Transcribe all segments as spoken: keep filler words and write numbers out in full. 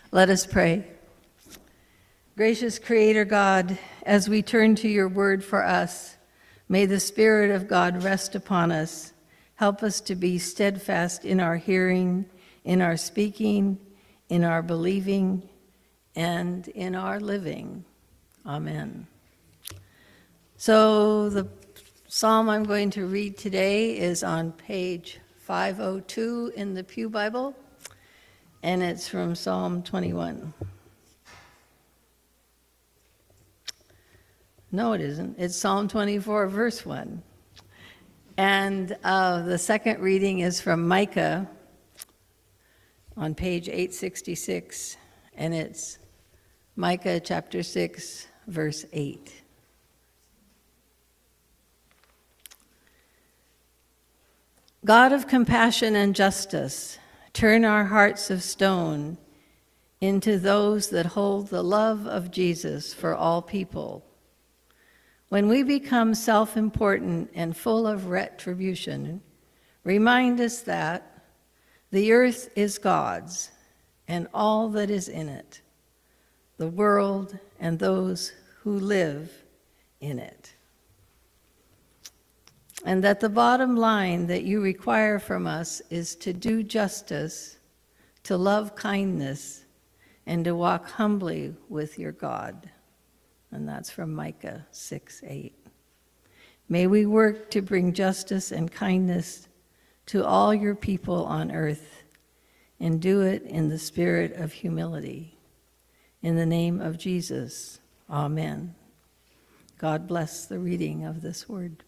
Let us pray. Gracious Creator God, as we turn to your word for us, may the Spirit of God rest upon us. Help us to be steadfast in our hearing, in our speaking, in our believing, and in our living. Amen. So the psalm I'm going to read today is on page five oh two in the Pew Bible, and it's from Psalm twenty-one. No, it isn't. It's Psalm twenty-four, verse one. And uh, the second reading is from Micah on page eight sixty-six, and it's Micah chapter six, verse eight. God of compassion and justice, turn our hearts of stone into those that hold the love of Jesus for all people. When we become self-important and full of retribution, remind us that the earth is God's and all that is in it, the world and those who live in it. And that the bottom line that you require from us is to do justice, to love kindness, and to walk humbly with your God. And that's from Micah six eight. May we work to bring justice and kindness to all your people on earth, and do it in the spirit of humility. In the name of Jesus, amen. God bless the reading of this word.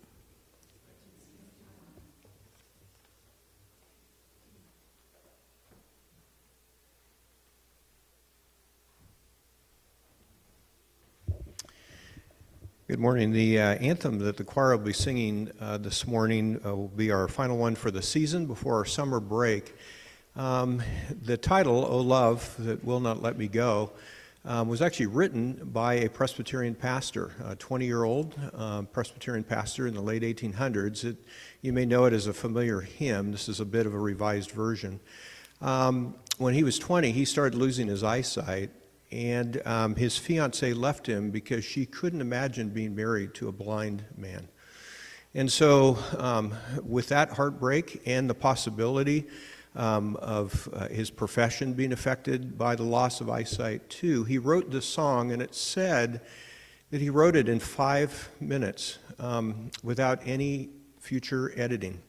Good morning. The uh, anthem that the choir will be singing uh, this morning uh, will be our final one for the season before our summer break. Um, the title, O Love That Will Not Let Me Go, um, was actually written by a Presbyterian pastor, a twenty-year-old uh, Presbyterian pastor in the late eighteen hundreds. It, you may know it as a familiar hymn. This is a bit of a revised version. Um, when he was twenty, he started losing his eyesight. And um, his fiancée left him because she couldn't imagine being married to a blind man. And so um, with that heartbreak and the possibility um, of uh, his profession being affected by the loss of eyesight too, he wrote this song, and it said that he wrote it in five minutes um, without any future editing.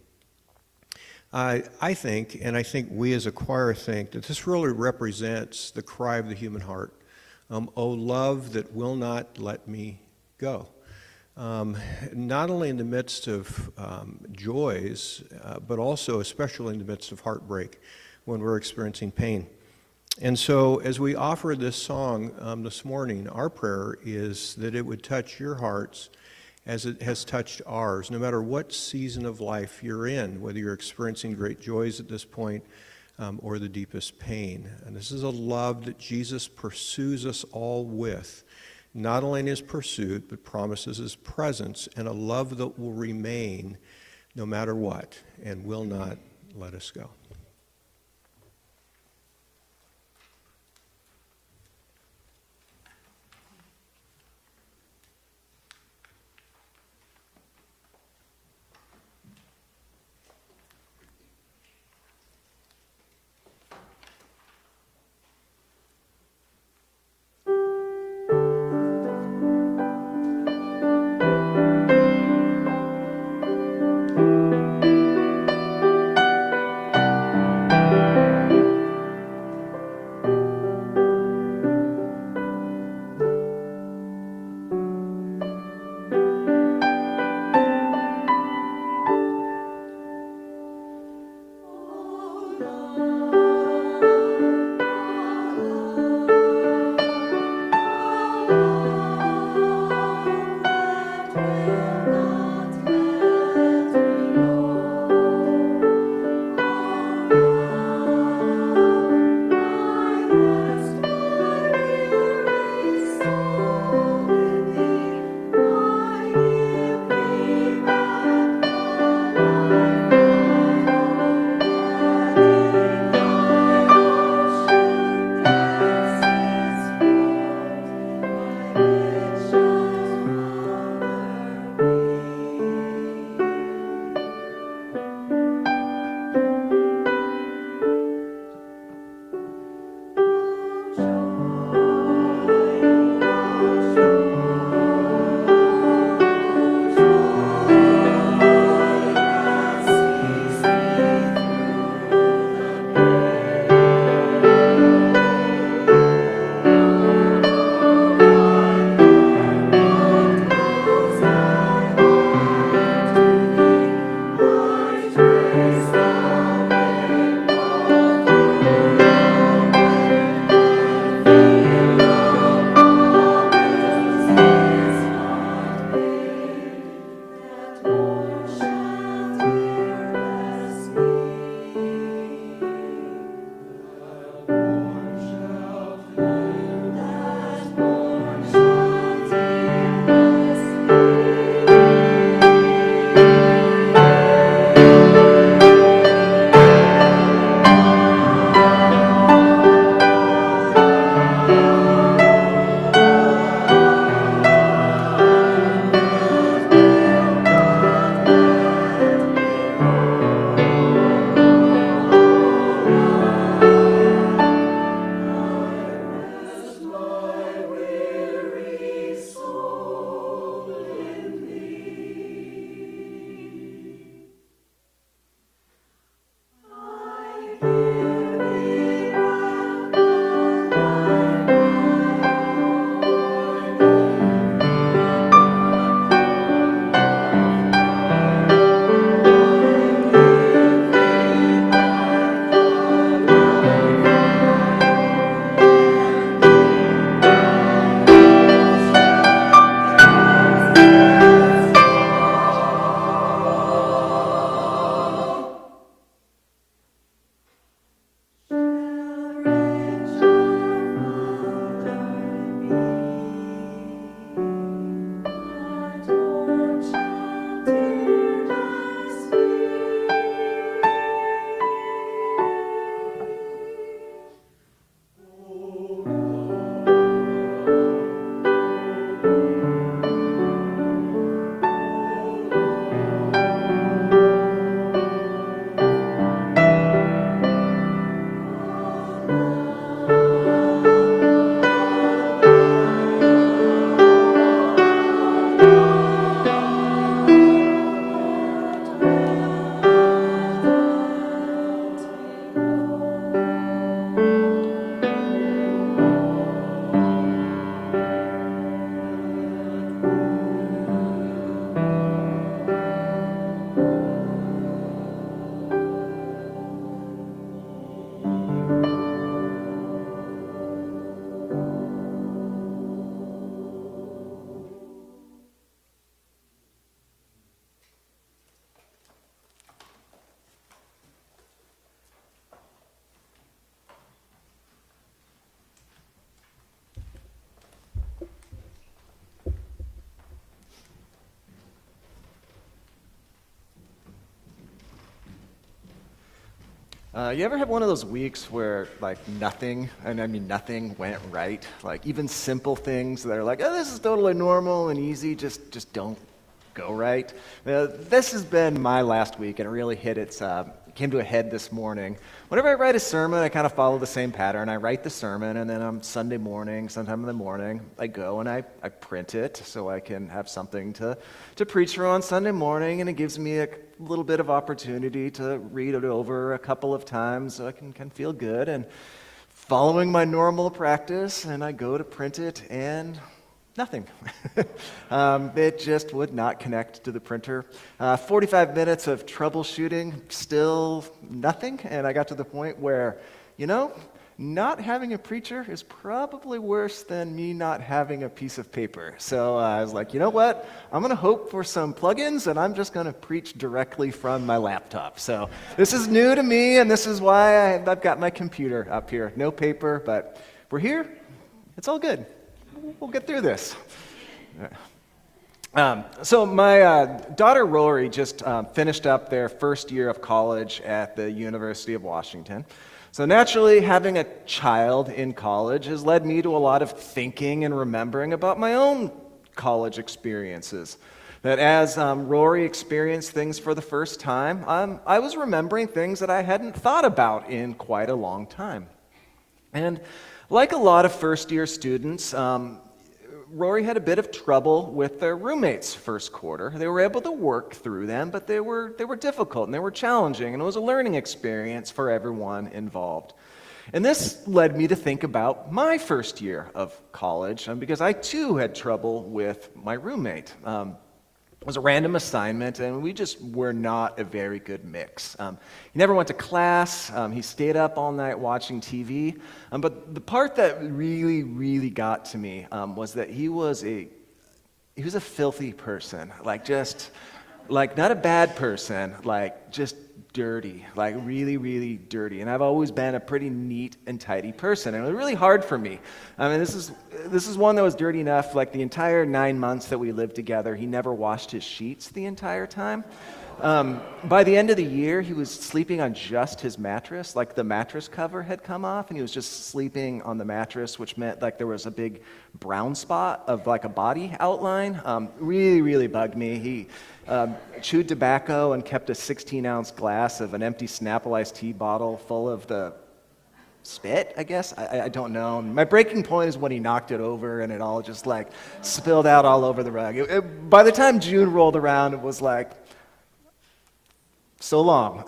Uh, I think, and I think we as a choir think, that this really represents the cry of the human heart. Um, oh, love that will not let me go. Um, not only in the midst of um, joys, uh, but also especially in the midst of heartbreak when we're experiencing pain. And so as we offer this song um, this morning, our prayer is that it would touch your hearts as it has touched ours, no matter what season of life you're in, whether you're experiencing great joys at this point um, or the deepest pain. And this is a love that Jesus pursues us all with, not only in his pursuit, but promises his presence, and a love that will remain no matter what and will not let us go. Thank you. Uh, you ever have one of those weeks where, like, nothing, and I mean nothing, went right? Like, even simple things that are like, oh, this is totally normal and easy, just, just don't go right. Uh, this has been my last week, and it really hit its, uh, came to a head this morning. Whenever I write a sermon, I kind of follow the same pattern. I write the sermon, and then on Sunday morning, sometime in the morning, I go and I, I print it so I can have something to, to preach through on Sunday morning, and it gives me a little bit of opportunity to read it over a couple of times so I can, can feel good. And following my normal practice, and I go to print it, and nothing. um, it just would not connect to the printer. Uh, forty-five minutes of troubleshooting, still nothing. And I got to the point where, you know, not having a preacher is probably worse than me not having a piece of paper. So uh, I was like, you know what? I'm going to hope for some plugins, and I'm just going to preach directly from my laptop. So this is new to me, and this is why I, I've got my computer up here. No paper, but we're here. It's all good. We'll get through this. Um, so my uh, daughter Rory just uh, finished up their first year of college at the University of Washington. So naturally, having a child in college has led me to a lot of thinking and remembering about my own college experiences. That as um, Rory experienced things for the first time, um, I was remembering things that I hadn't thought about in quite a long time. And like a lot of first-year students, um, Rory had a bit of trouble with their roommates first quarter. They were able to work through them, but they were, they were difficult and they were challenging, and it was a learning experience for everyone involved. And this led me to think about my first year of college, um, because I too had trouble with my roommate. Um, It was a random assignment, and we just were not a very good mix. Um, he never went to class. Um, he stayed up all night watching T V. Um, but the part that really, really got to me um, was that he was a he was a filthy person, like just like not a bad person, like just dirty, like really, really dirty. And I've always been a pretty neat and tidy person, and it was really hard for me. I mean, this is this is one that was dirty enough. Like the entire nine months that we lived together, he never washed his sheets the entire time. Um, by the end of the year, he was sleeping on just his mattress, like the mattress cover had come off, and he was just sleeping on the mattress, which meant like there was a big brown spot of like a body outline. Um, really, really bugged me. He um, chewed tobacco and kept a sixteen ounce glass of an empty Snapple iced tea bottle full of the spit, I guess. I, I don't know. My breaking point is when he knocked it over and it all just like spilled out all over the rug. It, it, by the time June rolled around, it was like, so long.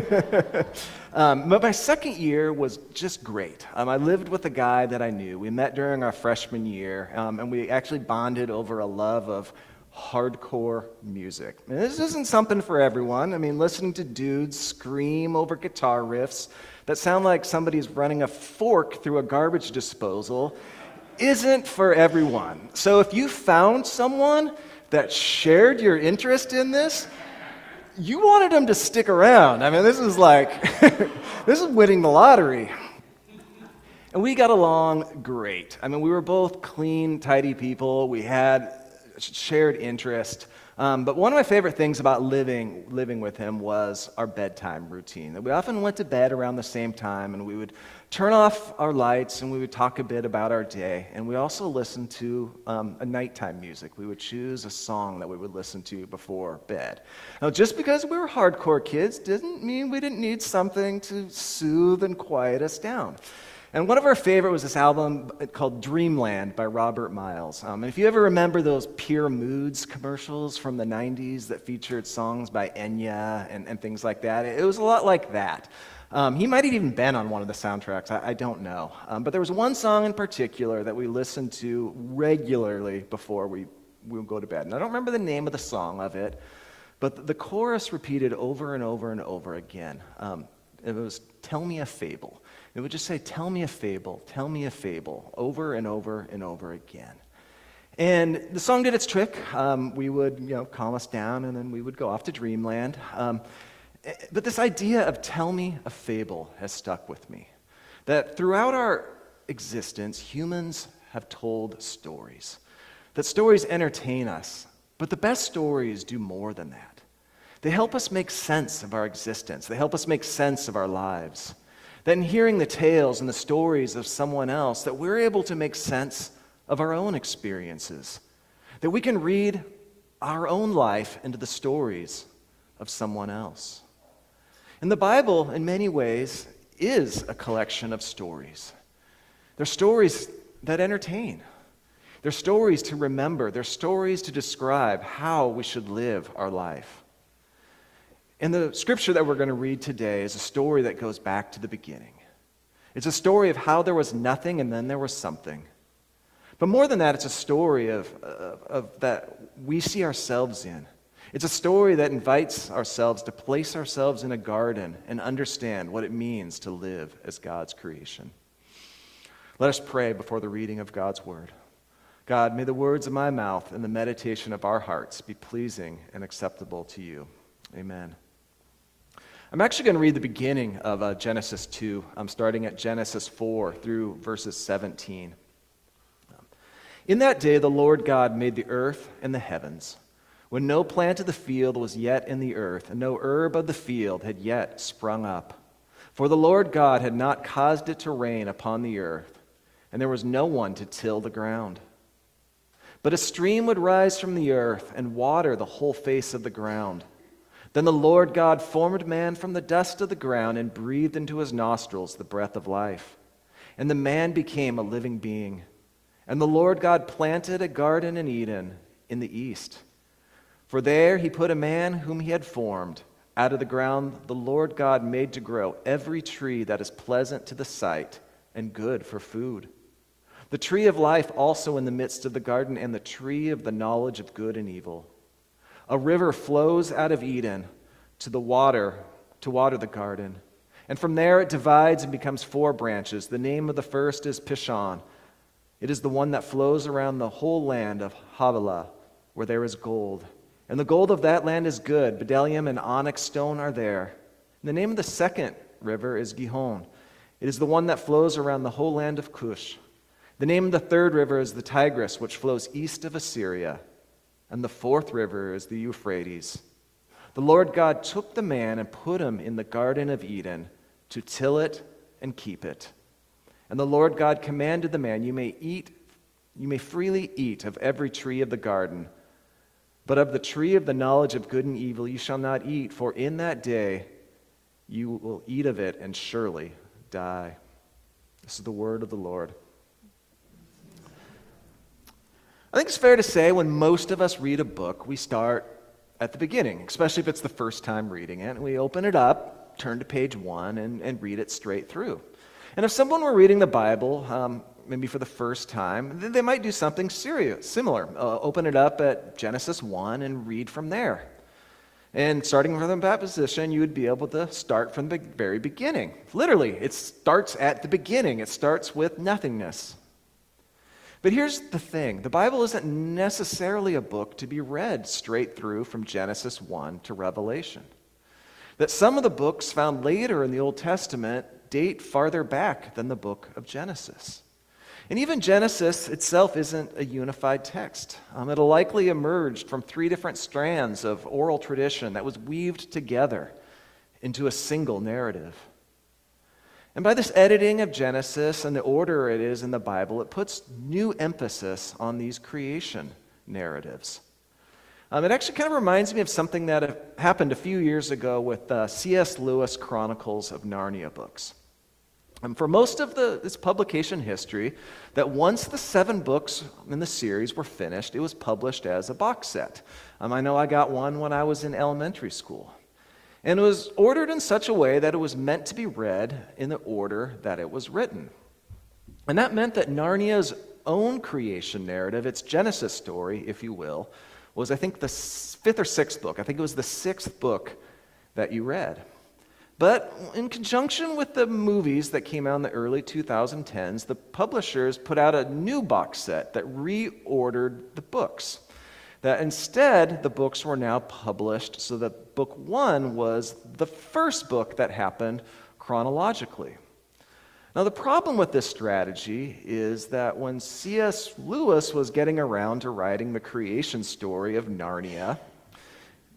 um, but my second year was just great. Um, I lived with a guy that I knew. We met during our freshman year, um, and we actually bonded over a love of hardcore music. And this isn't something for everyone. I mean, listening to dudes scream over guitar riffs that sound like somebody's running a fork through a garbage disposal isn't for everyone. So if you found someone that shared your interest in this, you wanted him to stick around. I mean, this is like, this is winning the lottery. And we got along great. I mean, we were both clean, tidy people. We had shared interest. Um, but one of my favorite things about living living with him was our bedtime routine. That we often went to bed around the same time, and we would turn off our lights, and we would talk a bit about our day. And we also listened to um, a nighttime music. We would choose a song that we would listen to before bed. Now, just because we were hardcore kids didn't mean we didn't need something to soothe and quiet us down. And one of our favorite was this album called Dreamland by Robert Miles. Um, and if you ever remember those Pure Moods commercials from the nineties that featured songs by Enya and, and things like that, it was a lot like that. Um, he might have even been on one of the soundtracks, I, I don't know. Um, but there was one song in particular that we listened to regularly before we, we would go to bed. And I don't remember the name of the song of it, but the chorus repeated over and over and over again. Um, it was, "Tell me a fable." It would just say, "Tell me a fable, tell me a fable," over and over and over again. And the song did its trick. Um, we would, you know, calm us down, and then we would go off to dreamland. Um, but this idea of "tell me a fable" has stuck with me. That throughout our existence, humans have told stories. That stories entertain us, but the best stories do more than that. They help us make sense of our existence. They help us make sense of our lives. That in hearing the tales and the stories of someone else, that we're able to make sense of our own experiences. That we can read our own life into the stories of someone else. And the Bible, in many ways, is a collection of stories. They're stories that entertain. They're stories to remember. They're stories to describe how we should live our life. And the scripture that we're going to read today is a story that goes back to the beginning. It's a story of how there was nothing and then there was something. But more than that, it's a story of, of, of that we see ourselves in. It's a story that invites ourselves to place ourselves in a garden and understand what it means to live as God's creation. Let us pray before the reading of God's word. God, may the words of my mouth and the meditation of our hearts be pleasing and acceptable to you. Amen. I'm actually going to read the beginning of uh, Genesis two. I'm starting at Genesis four through verses seventeen. In that day the Lord God made the earth and the heavens, when no plant of the field was yet in the earth, and no herb of the field had yet sprung up. For the Lord God had not caused it to rain upon the earth, and there was no one to till the ground. But a stream would rise from the earth and water the whole face of the ground. Then the Lord God formed man from the dust of the ground and breathed into his nostrils the breath of life. And the man became a living being. And the Lord God planted a garden in Eden in the east. For there he put a man whom he had formed. Out of the ground the Lord God made to grow every tree that is pleasant to the sight and good for food. The tree of life also in the midst of the garden, and the tree of the knowledge of good and evil. A river flows out of Eden to the water, to water the garden. And from there it divides and becomes four branches. The name of the first is Pishon. It is the one that flows around the whole land of Havilah, where there is gold. And the gold of that land is good. Bdellium and onyx stone are there. And the name of the second river is Gihon. It is the one that flows around the whole land of Cush. The name of the third river is the Tigris, which flows east of Assyria. And the fourth river is the Euphrates. The Lord God took the man and put him in the Garden of Eden to till it and keep it. And the Lord God commanded the man, you may eat, you may freely eat of every tree of the garden, but of the tree of the knowledge of good and evil you shall not eat, for in that day you will eat of it and surely die. This is the word of the Lord. I think it's fair to say when most of us read a book, we start at the beginning, especially if it's the first time reading it. We open it up, turn to page one, and, and read it straight through. And if someone were reading the Bible, um, maybe for the first time, then they might do something serious, similar. Uh, open it up at Genesis one and read from there. And starting from that position, you would be able to start from the very beginning. Literally, it starts at the beginning. It starts with nothingness. But here's the thing. The Bible isn't necessarily a book to be read straight through from Genesis one to Revelation. That some of the books found later in the Old Testament date farther back than the book of Genesis. And even Genesis itself isn't a unified text. Um, it'll likely emerged from three different strands of oral tradition that was weaved together into a single narrative. And by this editing of Genesis and the order it is in the Bible, it puts new emphasis on these creation narratives. Um, it actually kind of reminds me of something that happened a few years ago with uh, C S Lewis Chronicles of Narnia books. And for most of the, this publication history, that once the seven books in the series were finished, it was published as a box set. Um, I know I got one when I was in elementary school. And it was ordered in such a way that it was meant to be read in the order that it was written. And that meant that Narnia's own creation narrative, its Genesis story, if you will, was I think the fifth or sixth book. I think it was the sixth book that you read. But in conjunction with the movies that came out in the early twenty tens, the publishers put out a new box set that reordered the books. That instead, the books were now published so that book one was the first book that happened chronologically. Now, the problem with this strategy is that when C S Lewis was getting around to writing the creation story of Narnia,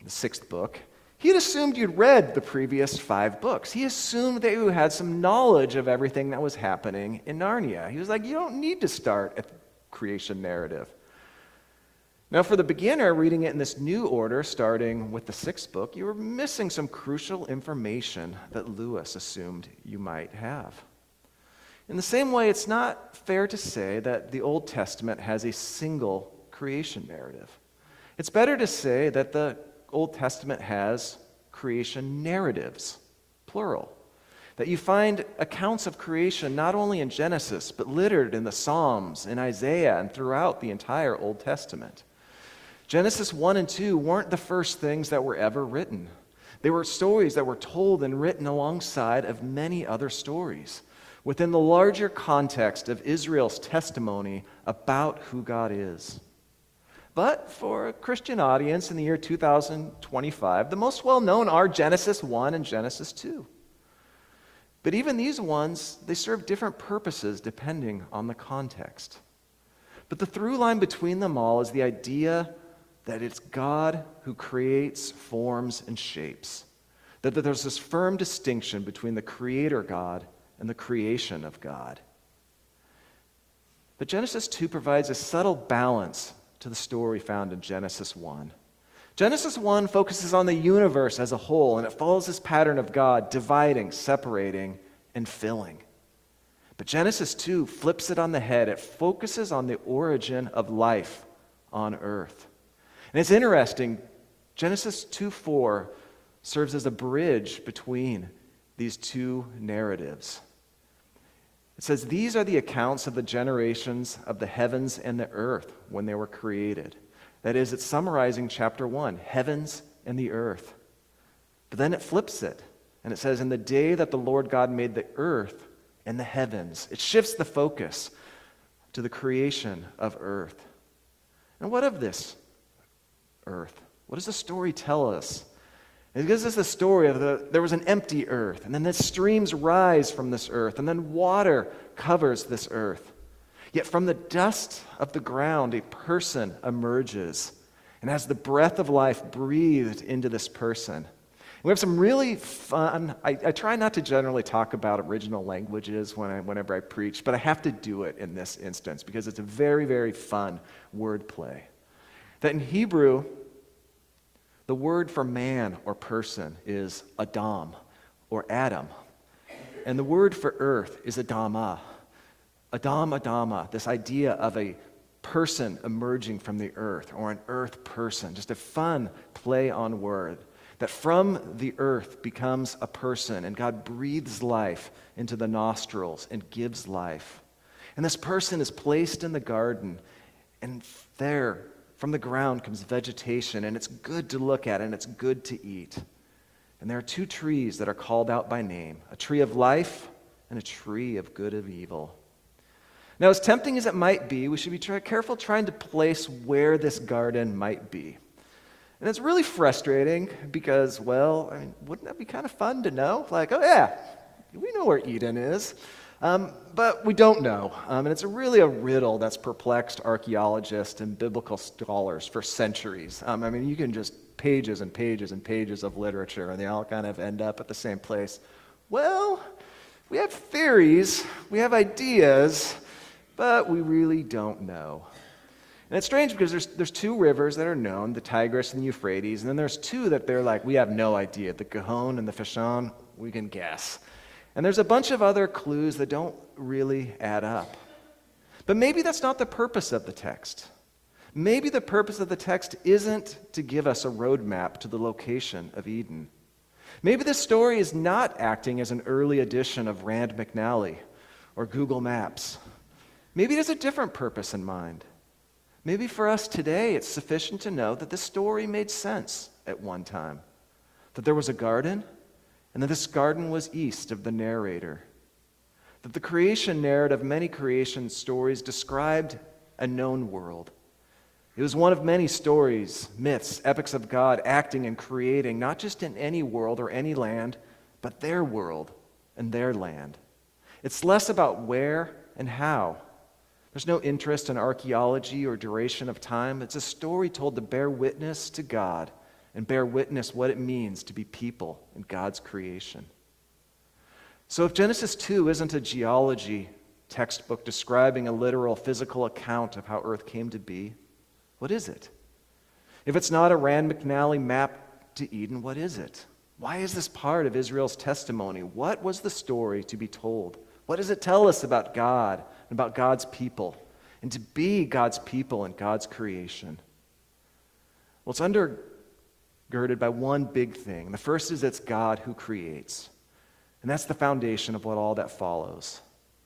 the sixth book, he had assumed you'd read the previous five books. He assumed that you had some knowledge of everything that was happening in Narnia. He was like, you don't need to start at the creation narrative. Now, for the beginner reading it in this new order, starting with the sixth book, you were missing some crucial information that Lewis assumed you might have. In the same way, it's not fair to say that the Old Testament has a single creation narrative. It's better to say that the Old Testament has creation narratives, plural. That you find accounts of creation not only in Genesis, but littered in the Psalms, in Isaiah, and throughout the entire Old Testament. Genesis one and two weren't the first things that were ever written. They were stories that were told and written alongside of many other stories, within the larger context of Israel's testimony about who God is. But for a Christian audience in the year two thousand twenty-five, the most well-known are Genesis one and Genesis two. But even these ones, they serve different purposes depending on the context. But the through line between them all is the idea that it's God who creates, forms, and shapes. That there's this firm distinction between the Creator God and the creation of God. But Genesis two provides a subtle balance to the story found in Genesis one. Genesis one focuses on the universe as a whole, and it follows this pattern of God dividing, separating, and filling. But Genesis two flips it on the head. It focuses on the origin of life on earth. And it's interesting, Genesis two four serves as a bridge between these two narratives. It says, these are the accounts of the generations of the heavens and the earth when they were created. That is, it's summarizing chapter one, heavens and the earth. But then it flips it, and it says, in the day that the Lord God made the earth and the heavens. It shifts the focus to the creation of earth. And what of this earth? What does the story tell us? It gives us the story of the, there was an empty earth, and then the streams rise from this earth, and then water covers this earth. Yet from the dust of the ground, a person emerges and has the breath of life breathed into this person. We have some really fun, I, I try not to generally talk about original languages when I, whenever I preach, but I have to do it in this instance because it's a very, very fun wordplay. That in Hebrew, the word for man or person is Adam or Adam. And the word for earth is Adamah. Adam, Adama, this idea of a person emerging from the earth or an earth person, just a fun play on word. That from the earth becomes a person and God breathes life into the nostrils and gives life. And this person is placed in the garden, and there from the ground comes vegetation, and it's good to look at and it's good to eat. And there are two trees that are called out by name, a tree of life and a tree of good of evil. Now, as tempting as it might be, we should be try- careful trying to place where this garden might be. And it's really frustrating because, well, I mean, wouldn't that be kind of fun to know? Like, oh yeah, we know where Eden is. Um, but we don't know. Um, and it's a really a riddle that's perplexed archaeologists and biblical scholars for centuries. Um, I mean, you can just pages and pages and pages of literature, and they all kind of end up at the same place. Well, we have theories, we have ideas, but we really don't know. And it's strange because there's there's two rivers that are known, the Tigris and the Euphrates, and then there's two that they're like, we have no idea. The Gihon and the Fishon, we can guess. And there's a bunch of other clues that don't really add up. But maybe that's not the purpose of the text. Maybe the purpose of the text isn't to give us a roadmap to the location of Eden. Maybe this story is not acting as an early edition of Rand McNally or Google Maps. Maybe it has a different purpose in mind. Maybe for us today, it's sufficient to know that this story made sense at one time. That there was a garden, and that this garden was east of the narrator. That the creation narrative, many creation stories, described a known world. It was one of many stories, myths, epics of God acting and creating, not just in any world or any land, but their world and their land. It's less about where and how. There's no interest in archaeology or duration of time. It's a story told to bear witness to God and bear witness what it means to be people in God's creation. So if Genesis two isn't a geology textbook describing a literal physical account of how Earth came to be, what is it? If it's not a Rand McNally map to Eden, what is it? Why is this part of Israel's testimony? What was the story to be told? What does it tell us about God and about God's people and to be God's people in God's creation? Well, it's undergirded by one big thing. The first is it's God who creates. And that's the foundation of what all that follows.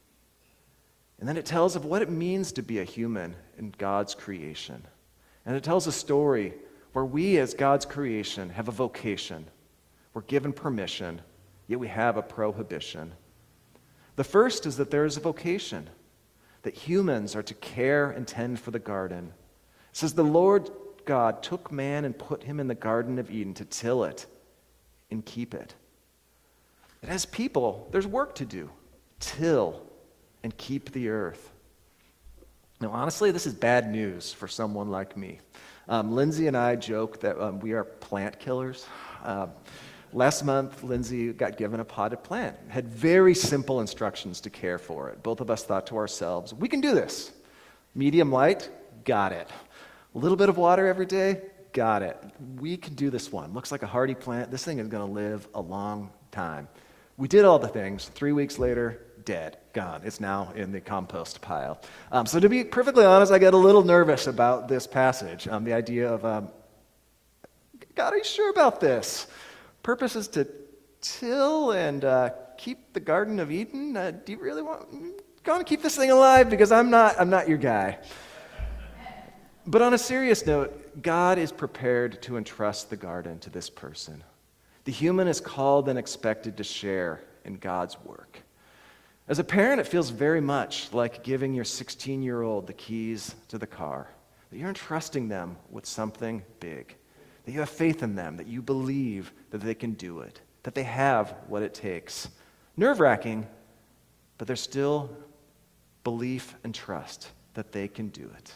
And then it tells of what it means to be a human in God's creation. And it tells a story where we as God's creation have a vocation. We're given permission, yet we have a prohibition. The first is that there is a vocation, that humans are to care and tend for the garden. It says the Lord God took man and put him in the Garden of Eden to till it and keep it. And as people, there's work to do. Till and keep the earth. Now, honestly, this is bad news for someone like me. Um, Lindsay and I joke that um, we are plant killers. Uh, last month, Lindsay got given a potted plant. Had very simple instructions to care for it. Both of us thought to ourselves, we can do this. Medium light, got it. A little bit of water every day, got it. We can do this one. Looks like a hardy plant. This thing is going to live a long time. We did all the things. Three weeks later, dead, gone. It's now in the compost pile. Um, so to be perfectly honest, I get a little nervous about this passage. Um, the idea of, um, God, are you sure about this? Purpose is to till and uh, keep the Garden of Eden. Uh, do you really want? Go to keep this thing alive because I'm not. I'm not your guy. But on a serious note, God is prepared to entrust the garden to this person. The human is called and expected to share in God's work. As a parent, it feels very much like giving your sixteen-year-old the keys to the car, that you're entrusting them with something big, that you have faith in them, that you believe that they can do it, that they have what it takes. Nerve-wracking, but there's still belief and trust that they can do it.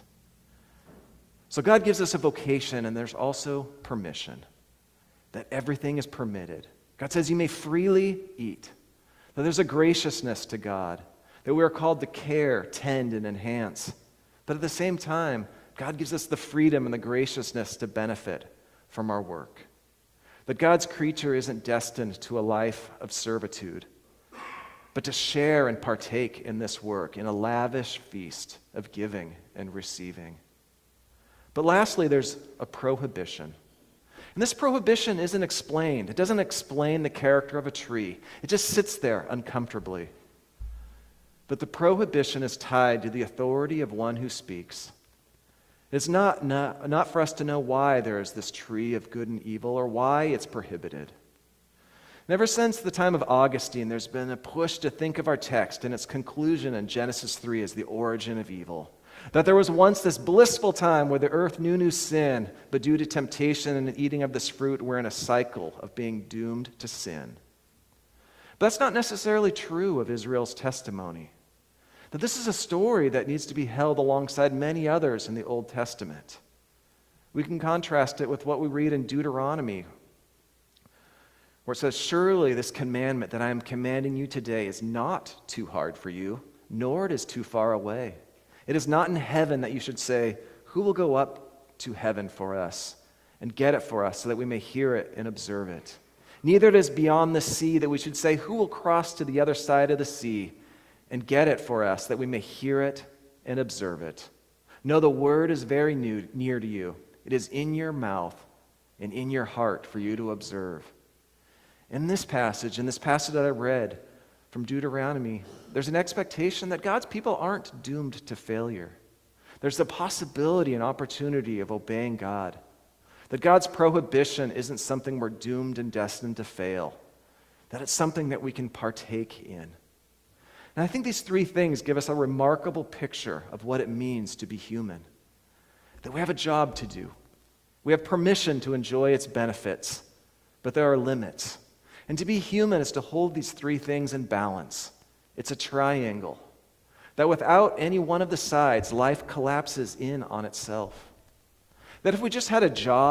So God gives us a vocation, and there's also permission, that everything is permitted. God says you may freely eat, that there's a graciousness to God, that we are called to care, tend, and enhance. But at the same time, God gives us the freedom and the graciousness to benefit from our work. That God's creature isn't destined to a life of servitude, but to share and partake in this work in a lavish feast of giving and receiving. But lastly, there's a prohibition. And this prohibition isn't explained. It doesn't explain the character of a tree. It just sits there uncomfortably. But the prohibition is tied to the authority of one who speaks. It's not, not, not for us to know why there is this tree of good and evil or why it's prohibited. And ever since the time of Augustine, there's been a push to think of our text and its conclusion in Genesis three as the origin of evil. That there was once this blissful time where the earth knew no sin, but due to temptation and the eating of this fruit, we're in a cycle of being doomed to sin. But that's not necessarily true of Israel's testimony. That this is a story that needs to be held alongside many others in the Old Testament. We can contrast it with what we read in Deuteronomy, where it says, "Surely this commandment that I am commanding you today is not too hard for you, nor it is too far away. It is not in heaven that you should say, 'Who will go up to heaven for us and get it for us so that we may hear it and observe it?' Neither it is beyond the sea that we should say, 'Who will cross to the other side of the sea and get it for us that we may hear it and observe it?' No, the word is very new, near to you. It is in your mouth and in your heart for you to observe." In this passage, in this passage that I read from Deuteronomy, there's an expectation that God's people aren't doomed to failure. There's the possibility and opportunity of obeying God. That God's prohibition isn't something we're doomed and destined to fail. That it's something that we can partake in. And I think these three things give us a remarkable picture of what it means to be human. That we have a job to do. We have permission to enjoy its benefits, but there are limits. And to be human is to hold these three things in balance. It's a triangle. That without any one of the sides, life collapses in on itself. That if we just had a job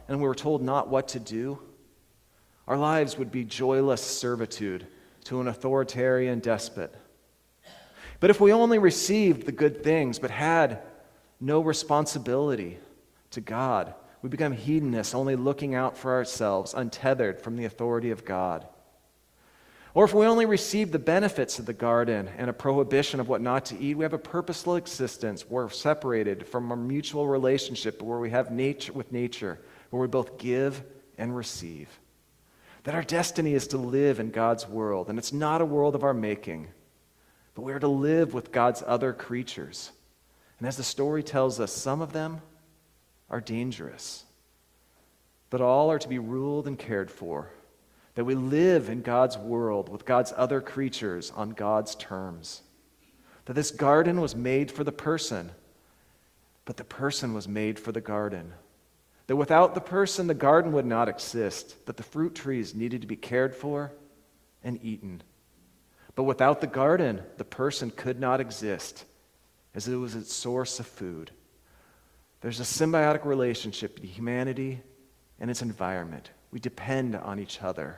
and we were told not what to do, our lives would be joyless servitude to an authoritarian despot. But if we only received the good things but had no responsibility to God, we become hedonists, only looking out for ourselves, untethered from the authority of God. Or if we only receive the benefits of the garden and a prohibition of what not to eat, we have a purposeless existence. We're separated from our mutual relationship where we have nature with nature, where we both give and receive. That our destiny is to live in God's world, and it's not a world of our making, but we are to live with God's other creatures. And as the story tells us, some of them are dangerous, but all are to be ruled and cared for. That we live in God's world with God's other creatures on God's terms. That this garden was made for the person, but the person was made for the garden. That without the person, the garden would not exist. That the fruit trees needed to be cared for and eaten. But without the garden, the person could not exist, as it was its source of food. There's a symbiotic relationship between humanity and its environment. We depend on each other.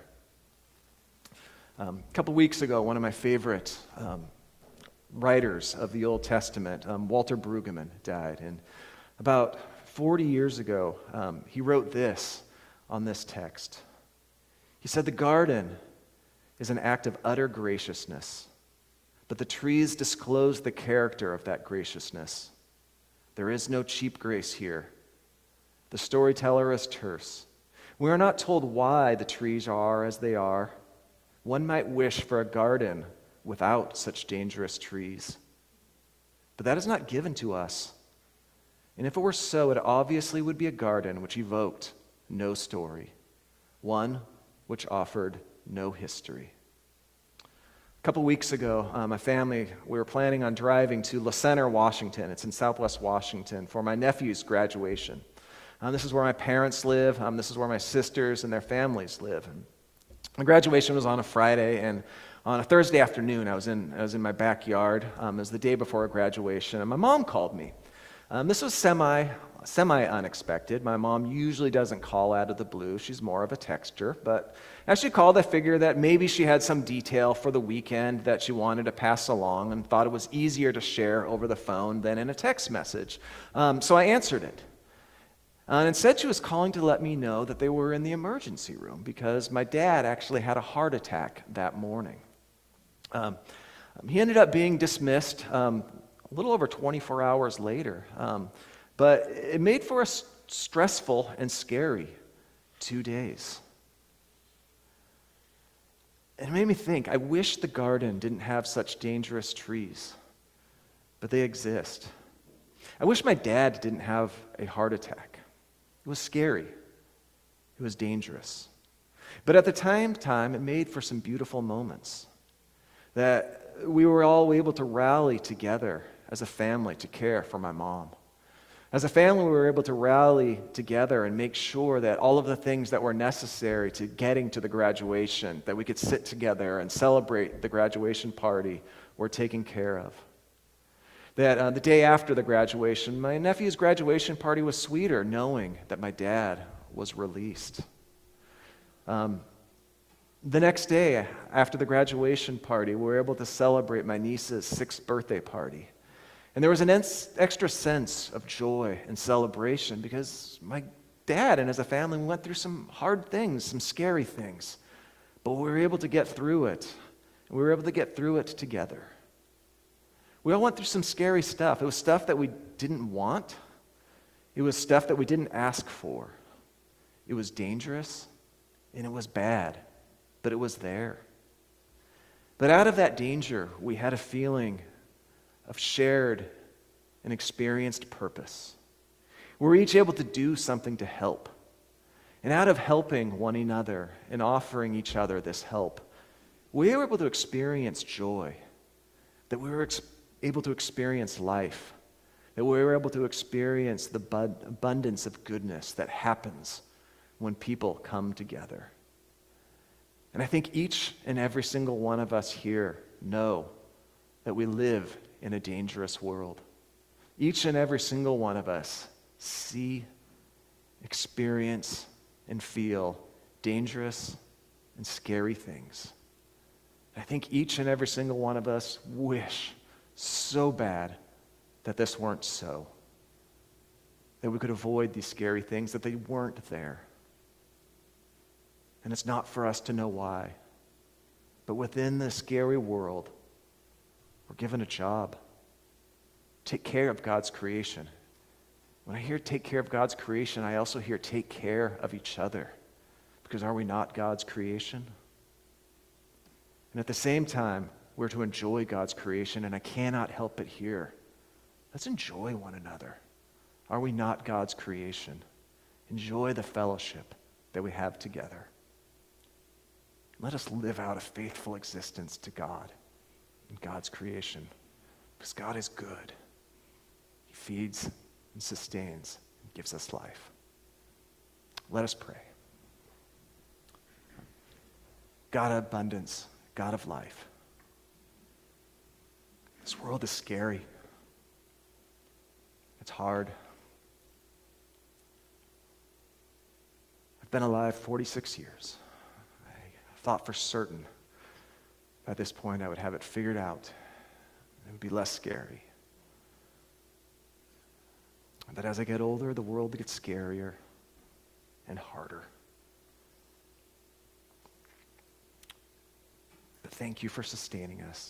Um, a couple weeks ago, one of my favorite um, writers of the Old Testament, um, Walter Brueggemann, died. And about forty years ago, um, he wrote this on this text. He said, "The garden is an act of utter graciousness, but the trees disclose the character of that graciousness. There is no cheap grace here. The storyteller is terse. We are not told why the trees are as they are. One might wish for a garden without such dangerous trees. But that is not given to us. And if it were so, it obviously would be a garden which evoked no story, one which offered no history." A couple weeks ago, uh, my family, we were planning on driving to La Center, Washington. It's in southwest Washington for my nephew's graduation. Um, this is where my parents live. Um, this is where my sisters and their families live. And my graduation was on a Friday, and on a Thursday afternoon, I was in I was in my backyard. Um, it was the day before our graduation, and my mom called me. Um, this was semi semi unexpected. My mom usually doesn't call out of the blue. She's more of a texter, but as she called, I figured that maybe she had some detail for the weekend that she wanted to pass along, and thought it was easier to share over the phone than in a text message. Um, so I answered it. And instead, she was calling to let me know that they were in the emergency room because my dad actually had a heart attack that morning. Um, he ended up being dismissed um, a little over twenty-four hours later, um, but it made for a s- stressful and scary two days. It made me think, I wish the garden didn't have such dangerous trees, but they exist. I wish my dad didn't have a heart attack. It was scary. It was dangerous. But at the time, time, it made for some beautiful moments. That we were all able to rally together as a family to care for my mom. As a family, we were able to rally together and make sure that all of the things that were necessary to getting to the graduation, that we could sit together and celebrate the graduation party, were taken care of. That uh, the day after the graduation, my nephew's graduation party was sweeter, knowing that my dad was released. Um, the next day, after the graduation party, we were able to celebrate my niece's sixth birthday party. And there was an ens- extra sense of joy and celebration because my dad and as a family, we went through some hard things, some scary things. But we were able to get through it. And we were able to get through it together. We all went through some scary stuff. It was stuff that we didn't want. It was stuff that we didn't ask for. It was dangerous, and it was bad, but it was there. But out of that danger, we had a feeling of shared and experienced purpose. We were each able to do something to help. And out of helping one another and offering each other this help, we were able to experience joy, that we were ex- able to experience life, that we were able to experience the bud- abundance of goodness that happens when people come together. And I think each and every single one of us here know that we live in a dangerous world. Each and every single one of us see experience and feel dangerous and scary things. I think each and every single one of us wish so bad that this weren't so, that we could avoid these scary things, that they weren't there. And it's not for us to know why. But within this scary world, we're given a job. Take care of God's creation. When I hear take care of God's creation, I also hear take care of each other. Because are we not God's creation? And at the same time, we're to enjoy God's creation, and I cannot help but hear, let's enjoy one another. Are we not God's creation? Enjoy the fellowship that we have together. Let us live out a faithful existence to God and God's creation, because God is good. He feeds and sustains and gives us life. Let us pray. God of abundance, God of life, this world is scary. It's hard. I've been alive forty-six years. I thought for certain by this point I would have it figured out. It would be less scary. But as I get older, the world gets scarier and harder. But thank you for sustaining us.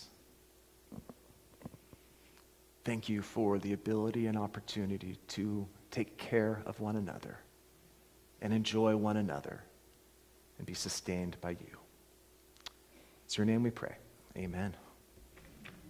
Thank you for the ability and opportunity to take care of one another and enjoy one another and be sustained by you. It's your name we pray. Amen.